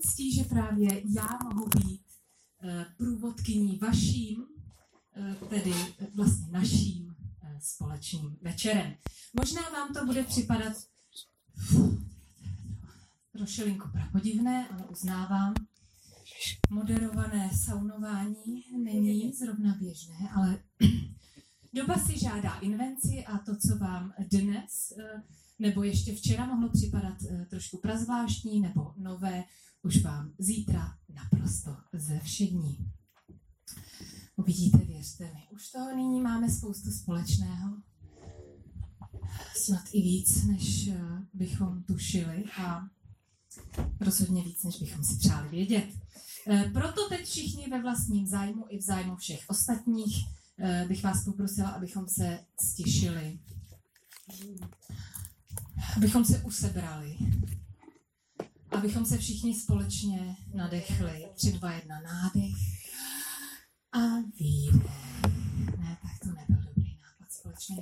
ctí, že právě já mohu být průvodkyní vaším, tedy vlastně naším společným večerem. Možná vám to bude připadat trošilinku prapodivné, ale uznávám, moderované saunování není zrovna běžné, ale doba si žádá invenci a to, co vám dnes nebo ještě včera mohlo připadat trošku prazvláštní nebo nové, už vám zítra naprosto zevšední. Uvidíte, věřte mi, už toho nyní máme spoustu společného. Snad i víc, než bychom tušili a rozhodně víc, než bychom si přáli vědět. Proto teď všichni ve vlastním zájmu i v zájmu všech ostatních bych vás poprosila, abychom se stišili, abychom se usebrali, abychom se všichni společně nadechli. 3, 2, 1, nádech a výdech. Ne, tak to nebyl dobrý nápad společně.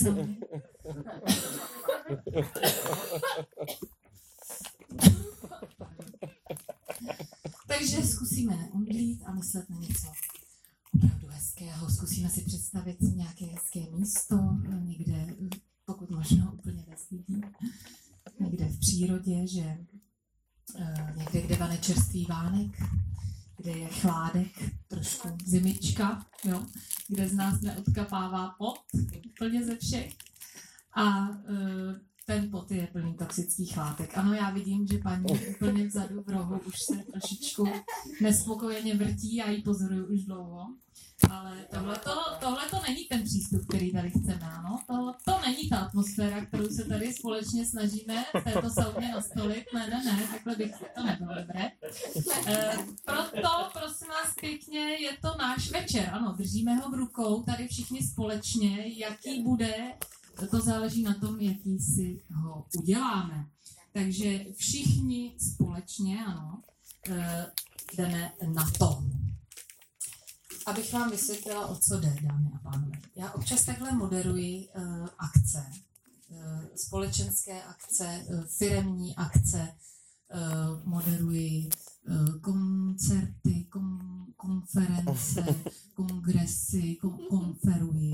Takže zkusíme neomdlít a myslet na něco opravdu hezkého. Zkusíme si představit nějaké hezké místo, někde, pokud možno úplně bez lidí, někde v přírodě, že někde, kde vane čerstvý vánek, kde je chládek, trošku zimička, jo, kde z nás neodkapává pot, úplně ze všech. A ten pot je plný toxických látek. Ano, já vidím, že paní úplně vzadu v rohu už se trošičku nespokojeně vrtí, já ji pozoruju už dlouho. Ale tohle to není ten přístup, který tady chceme, ano? To není ta atmosféra, kterou se tady společně snažíme v této sauně nastolit. Ne, takhle bych to nebylo dobré. Proto, prosím vás pěkně, je to náš večer, ano, držíme ho v rukou, tady všichni společně, jaký bude, to záleží na tom, jaký si ho uděláme. Takže všichni společně, ano, jdeme na to. Abych vám vysvětlila, o co jde, dámy a pánové. Já občas takhle moderuji akce, společenské akce, firemní akce, moderuji koncerty, konference, kongresy, konferuji.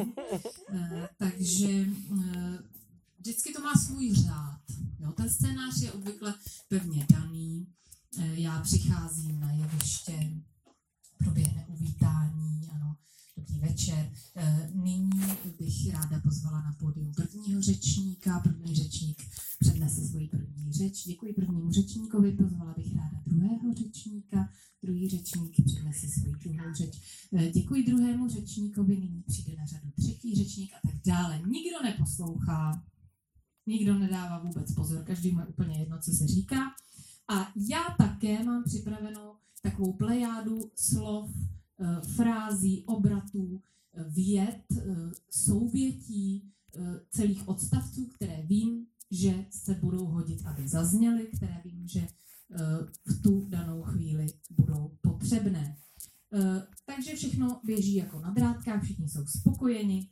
Takže vždycky to má svůj řád. Jo, ten scénář je obvykle pevně daný. Já přicházím na jeviště, proběhne uvítání, ano, dobrý večer. Nyní bych ráda pozvala na pódium prvního řečníka. První řečník přednese svoji první řeč. Děkuji prvnímu řečníkovi, pozvala bych ráda druhého řečníka. Druhý řečník přednese svoji druhou řeč. Děkuji druhému řečníkovi, nyní přijde na řadu třetí řečník a tak dále. Nikdo neposlouchá, nikdo nedává vůbec pozor, každý má úplně jedno, co se říká. A já také mám připravenou takovou plejádu slov, frází, obratů, vět, souvětí, celých odstavců, které vím, že se budou hodit, aby zazněly, které vím, že v tu danou chvíli budou potřebné. Takže všechno běží jako na drátkách, všichni jsou spokojeni,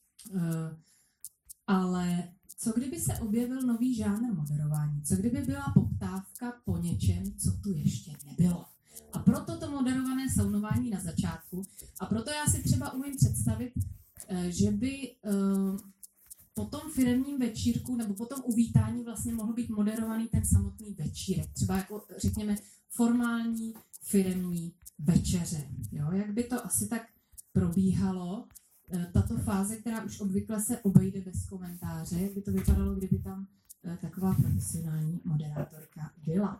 ale co kdyby se objevil nový žánr moderování? Co kdyby byla poptávka po něčem, co tu ještě nebylo? A proto to moderované saunování na začátku. A proto já si třeba umím představit, že by po tom firemním večírku nebo po tom uvítání vlastně mohl být moderovaný ten samotný večírek. Třeba jako, řekněme, formální firemní večeře. Jo? Jak by to asi tak probíhalo, tato fáze, která už obvykle se obejde bez komentáře, jak by to vypadalo, kdyby tam taková profesionální moderátorka byla.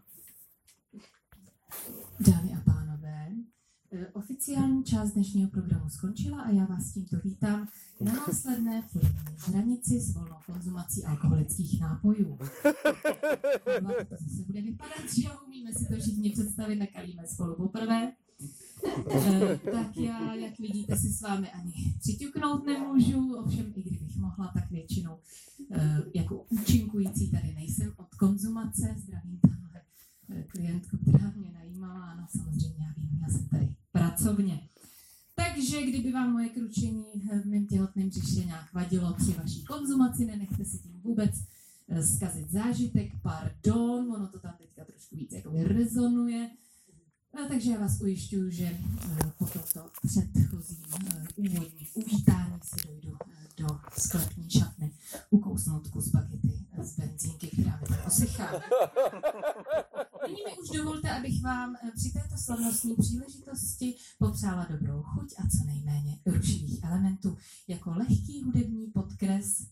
Dámy a pánové, oficiální část dnešního programu skončila a já vás tímto vítám na následné firmní hranici s volnou konzumací alkoholických nápojů. To zase bude vypadat, že umíme si to všichni představit, nakalíme spolu poprvé. Tak já, jak vidíte, si s vámi ani přiťuknout nemůžu, ovšem i kdybych mohla, tak většinou jako účinkující tady nejsem od konzumace. Zdravím tamhle klientku, která mě najímala, ano, samozřejmě já vím, já jsem tady pracovně. Takže kdyby vám moje kručení v mém těhotném břiše nějak vadilo při vaší konzumaci, nenechte si tím vůbec zkazit zážitek, pardon, ono to tam teďka trošku trošku víc jakoby rezonuje. Takže já vás ujišťuju, že po tomto předchozím úvodním uvítání si dojdu do sklepní šatny ukousnout kus bagety z benzínky, která mi tak osychá. Nyní mi už dovolte, abych vám při této slavnostní příležitosti popřála dobrou chuť a co nejméně rušivých elementů. Jako lehký hudební podkres,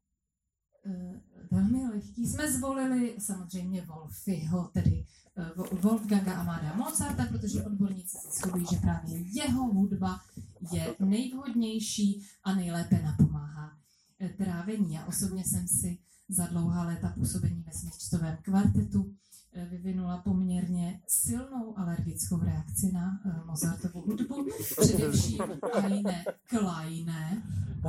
velmi lehký, jsme zvolili samozřejmě Wolfiho, tedy Wolfganga Amadea Mozarta, protože odborníci se shodují, že právě jeho hudba je nejvhodnější a nejlépe napomáhá trávení. Já osobně jsem si za dlouhá léta působení ve smyčcovém kvartetu vyvinula poměrně silnou alergickou reakci na Mozartovu hudbu, především Eine Kleine,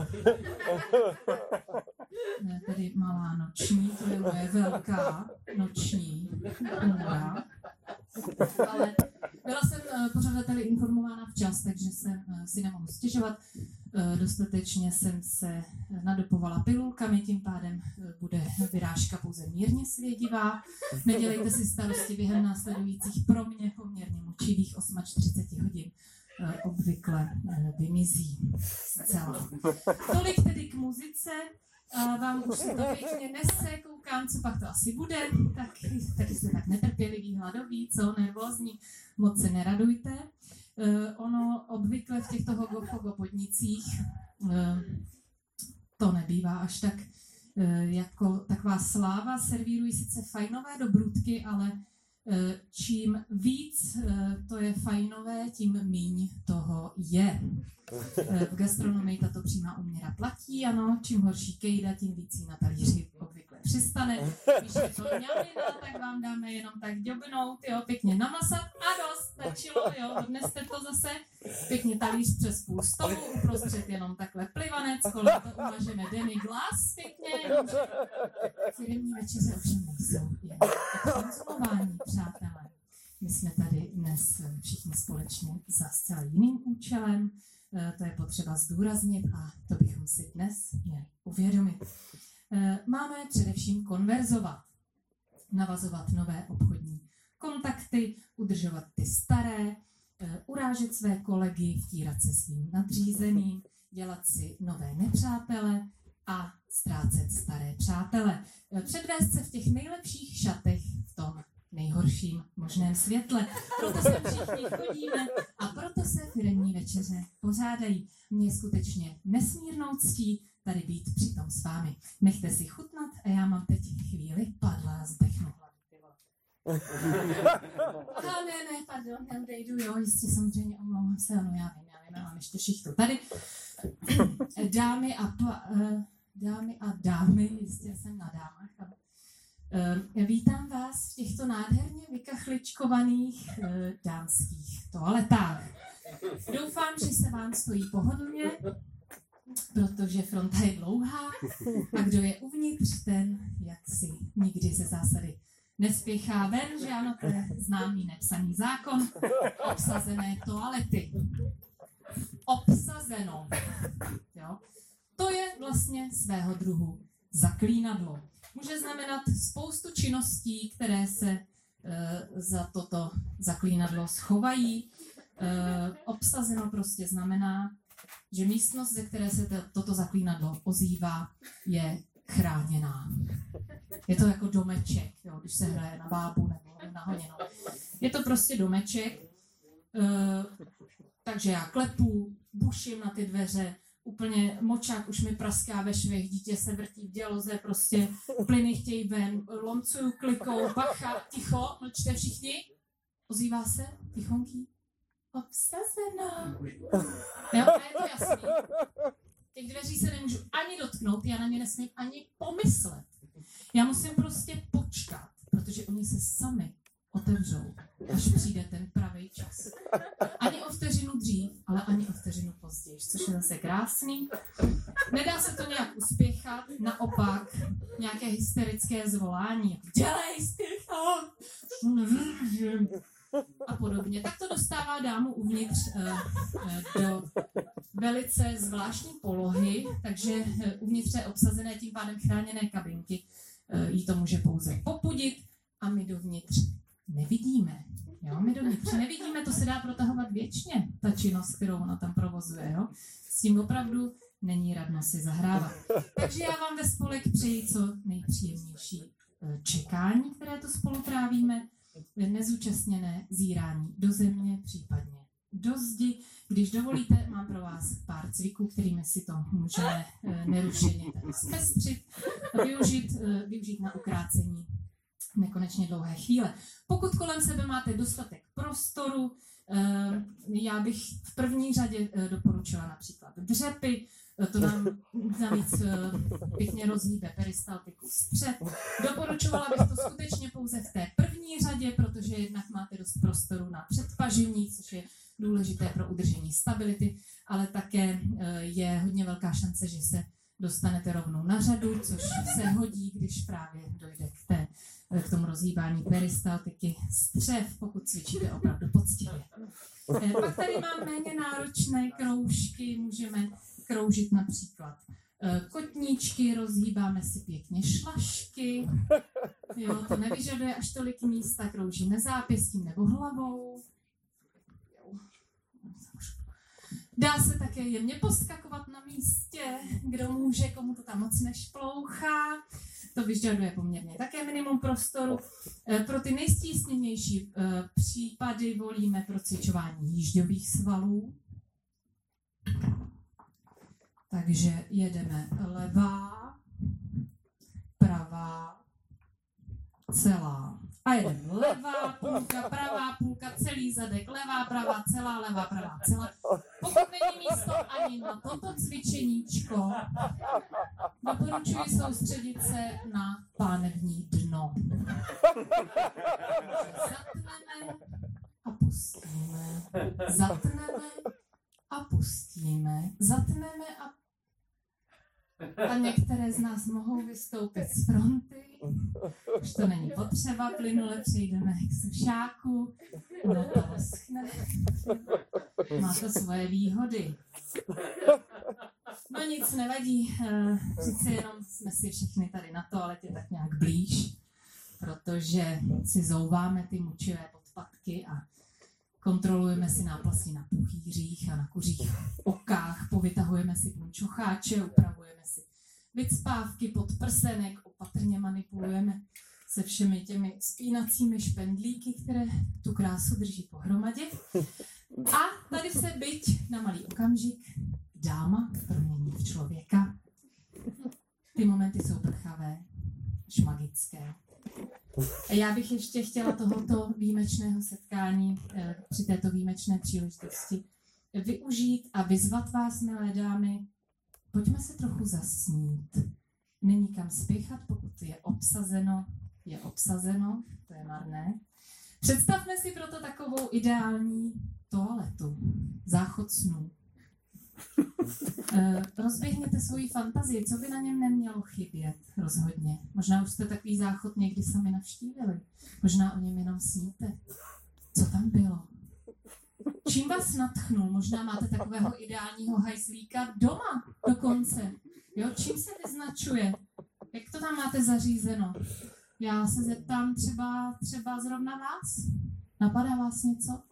tedy malá noční, to je moje velká noční hudba. Ale byla jsem pořadateli informována včas, takže jsem si nemohu stěžovat. Dostatečně jsem se nadopovala pilulkami, tím pádem bude vyrážka pouze mírně svědivá. Nedělejte si starosti, během následujících pro mě poměrně mučivých 48 hodin obvykle vymizí zcela. Tolik tedy k muzice. Vám už se to pěkně nese, koukám, co pak to asi bude, tak tady jste tak netrpěliví, hladoví, co nervózní, moc se neradujte. Ono obvykle v těchto hogo podnicích to nebývá až tak jako taková sláva, servírují sice fajnové dobrůdky, ale čím víc to je fajnové, tím míň toho je. V gastronomii tato přímá úměra platí, ano, čím horší kejda, tím víc jí na talíři obvykle přistane. Když je to ňamina, tak vám dáme jenom tak děbnout, jo, pěkně namasat a dost, stačilo, jo, odneste to zase, pěkně talíř přes půl stolu, uprostřed jenom takhle plivanec, kolem to umažeme demi-glace, pěkně, jenom firemní večeře ovšem nejsou, jen konzumování, přátelé. My jsme tady dnes všichni společně za zcela jiným účelem, to je potřeba zdůraznit a to bychom si dnes měli uvědomit. Máme především konverzovat, navazovat nové obchodní kontakty, udržovat ty staré, urážet své kolegy, vtírat se svým nadřízeným, dělat si nové nepřátele a ztrácet staré přátele. Předvést se v těch nejlepších šatech v tom nejhorším možném světle. Proto se všichni chodíme a proto se firemní večeře pořádají. Mně je skutečně nesmírnou ctí tady být přitom s vámi. Nechte si chutnat a já mám teď chvíli padla zdechnu. Ne, pardon, neodejdu, jo, jistě samozřejmě omlouvám se, ano, já vím, mám ještě šichtu. Tady dámy a dámy, jistě jsem na dámách, ale vítám vás v těchto nádherně vykachličkovaných dánských toaletách. Doufám, že se vám stojí pohodlně, protože fronta je dlouhá a kdo je uvnitř, ten jaksi nikdy ze zásady nespěchá ven, že ano, to je známý nepsaný zákon, obsazené toalety. Obsazeno. Jo? To je vlastně svého druhu zaklínadlo. Může znamenat spoustu činností, které se za toto zaklínadlo schovají. Obsazeno prostě znamená, že místnost, ze které se toto zaklínadlo ozývá, je chráněná. Je to jako domeček, jo, když se hraje na bábu nebo na honěno. Je to prostě domeček, takže já klepu, buším na ty dveře, úplně močák už mi praská ve švech, dítě se vrtí v děloze, prostě plyny chtějí ven, lomcuju klikou, bacha, ticho, mlčte všichni. Ozývá se, tichonký, obsazeno. Jo, a je to jasný. Těch dveří se nemůžu ani dotknout, já na ně nesmím ani pomyslet. Já musím prostě počkat, protože oni se sami otevřou, až přijde ten pravý čas. Ani o vteřinu dřív, ale ani o vteřinu později, což je zase krásný. Nedá se to nějak uspěchat, naopak nějaké hysterické zvolání. Dělej, spěchám! A podobně. Tak to dostává dámu uvnitř do velice zvláštní polohy, takže uvnitř je obsazené tím pádem chráněné kabinky. Jí to může pouze popudit a my dovnitř nevidíme. Jo? My dovnitř nevidíme, to se dá protahovat věčně, ta činnost, kterou ona tam provozuje. Jo? S tím opravdu není radno si zahrávat. Takže já vám ve spolek přeji co nejpříjemnější čekání, které tu spolu trávíme, nezúčastněné zírání do země, případně do zdi. Když dovolíte, mám pro vás pár cviků, kterými si to můžeme nerušeně zpestřit a využít na ukrácení nekonečně dlouhé chvíle. Pokud kolem sebe máte dostatek prostoru, já bych v první řadě doporučila například dřepy, to nám navíc pěkně rozhýbe peristaltiku střep. Doporučovala bych to skutečně pouze v té první řadě, protože jednak máte dost prostoru na předpažení, což je důležité pro udržení stability, ale také je hodně velká šance, že se dostanete rovnou na řadu, což se hodí, když právě dojde k tomu rozhýbání peristaltiky střev, pokud cvičíte opravdu poctivě. Pak tady mám méně náročné kroužky, můžeme kroužit například kotníčky, rozhýbáme si pěkně šlašky, jo, to nevyžaduje až tolik místa, kroužíme zápěstím nebo hlavou. Dá se také jemně poskakovat na místě, kdo může, komu to tam moc nešplouchá. To vyžaduje poměrně také minimum prostoru. Pro ty nejstísněnější případy volíme procvičování jížďových svalů. Takže jedeme levá, pravá, celá. A jedeme levá půlka, pravá půlka, celý zadek, levá, pravá, celá. Pokud není místo ani na toto cvičeníčko, doporučuji soustředit se na pánevní dno. Zatneme a pustíme. Zatneme a pustíme. Zatneme a některé z nás mohou vystoupit z fronty. Už to není potřeba, plynule přejdeme k sušáku. No to schne. Má to svoje výhody. No nic nevadí, přece jenom jsme si všechny tady na toaletě tak nějak blíž, protože si zouváme ty mučivé podpatky a kontrolujeme si náplasti na puchýřích a na kuřích okách, povytahujeme si punčocháče, upravujeme si vycpávky pod prsenek, opatrně manipulujeme se všemi těmi spínacími špendlíky, které tu krásu drží pohromadě. A tady se byť na malý okamžik dáma promění v člověka. Ty momenty jsou prchavé, až magické. A já bych ještě chtěla tohoto výjimečného setkání při této výjimečné příležitosti využít a vyzvat vás, milé dámy, pojďme se trochu zasnít. Není kam spěchat, pokud je obsazeno, to je marné. Představme si proto takovou ideální toaletu, záchod snů. Rozběhněte svoji fantazii, co by na něm nemělo chybět, rozhodně. Možná už jste takový záchod někdy sami navštívili. Možná o něm jenom sníte. Co tam bylo? Čím vás nadchnul? Možná máte takového ideálního hajzlíka doma dokonce. Jo, čím se vyznačuje? Jak to tam máte zařízeno? Já se zeptám třeba zrovna vás. Napadá vás něco?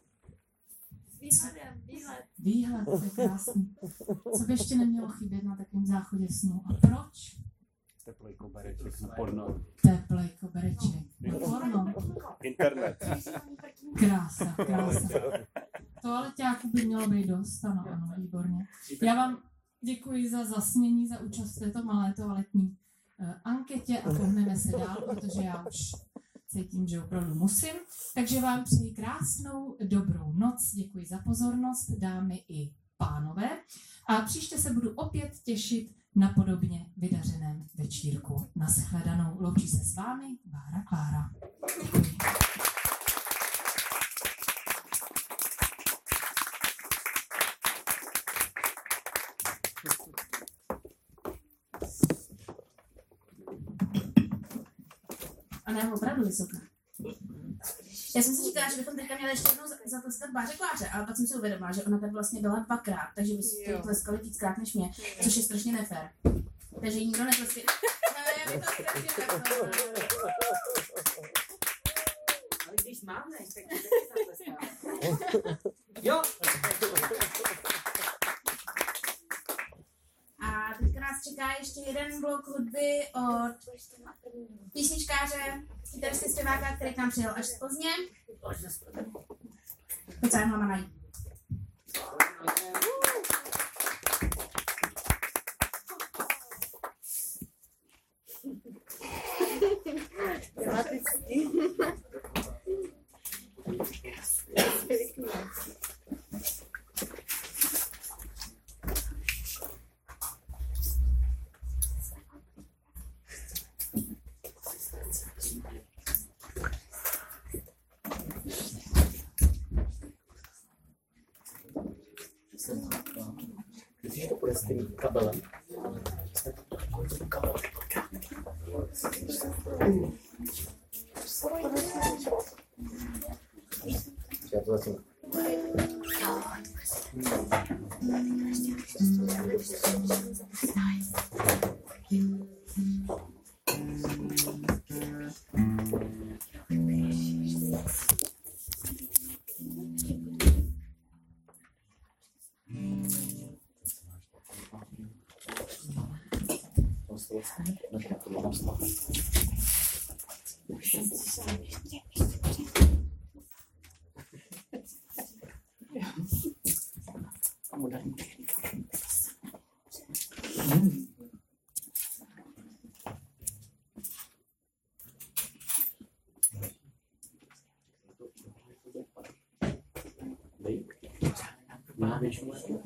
Výhled, to je krásný. Co by ještě nemělo chybět na takovém záchodě snu? A proč? Teplej kobereček na porno. Teplej kobereček na porno. Internet. Krása. Toaleťáků by mělo být dost, ano, výborně. Já vám děkuji za zasnění, za účast v této malé toaletní anketě a pohneme se dál, protože já už cítím, že opravdu musím. Takže vám přeji krásnou, dobrou noc. Děkuji za pozornost, dámy i pánové. A příště se budu opět těšit na podobně vydařeném večírku. Naschledanou. Loučí se s vámi Bára Klára. Děkuji. Ona je opravdu vysoká. Já jsem si říkala, že bychom teďka měli ještě jednou zatleskat Báře Kláře, ale pak jsem si uvědomila, že ona tady vlastně byla dvakrát, takže by si to tleskali víckrát než mě, což je strašně nefér. Takže jí nikdo netleskal. No, já bych to strašně nefér. mávneš, tak to taky zatleskáme. Jo! A teďka nás čeká ještě jeden blok hudby od písničkáře, kytaristy zpěváka, který k nám přijel až pozdě. Pojď se hlama najít. Když to bude s tím kabelem. Já to zatím. Má většinu.